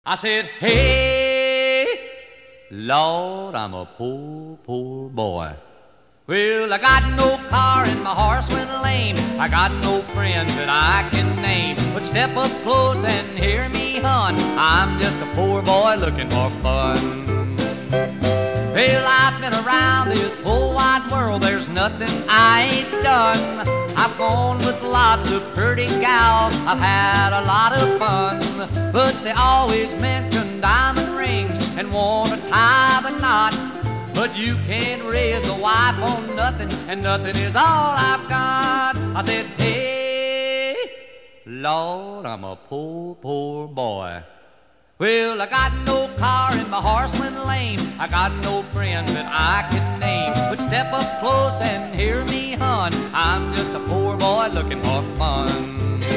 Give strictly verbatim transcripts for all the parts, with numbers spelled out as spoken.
I said, hey, Lord, I'm a poor, poor boy. Well, I got no car and my horse went lame. I got no friends that I can name. But step up close and hear me, hon. I'm just a poor boy looking for fun. Well, I've been around this whole wide world. There's nothing I ain't done. I've gone with lots of pretty gals. I've had a lot of fun. But they always mention diamond rings and want to tie the knot. But you can't raise a wife on nothing, and nothing is all I've got. I said, hey, Lord, I'm a poor, poor boy. Well, I got no car and my horse went lame. I got no friends that I can name. But step up close and hear me, hon. I'm just a poor boy looking for fun.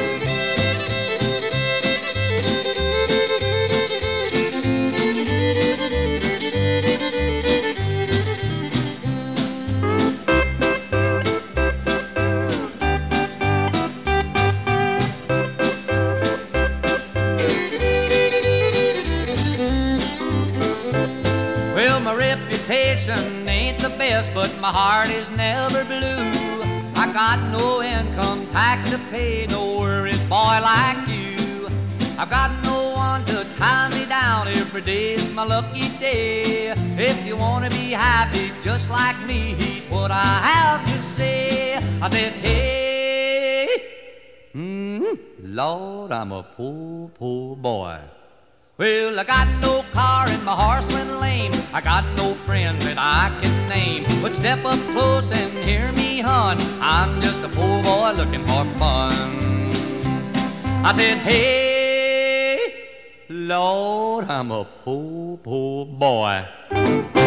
Well, my reputation ain't the best, but my heart is never blue. I got no income tax to pay, no worries, boy, like you. I've got no one to tie me down, every day's my lucky day. If you wanna be happy just like me, heed what I have to say. I said, hey, mm, Lord, I'm a poor, poor boy. Well, I got no car and my horse went lame. I got no friends that I can name. But step up close and hear me, hon. I'm just a poor boy looking for fun. I said, hey, Lord, I'm a poor, poor boy.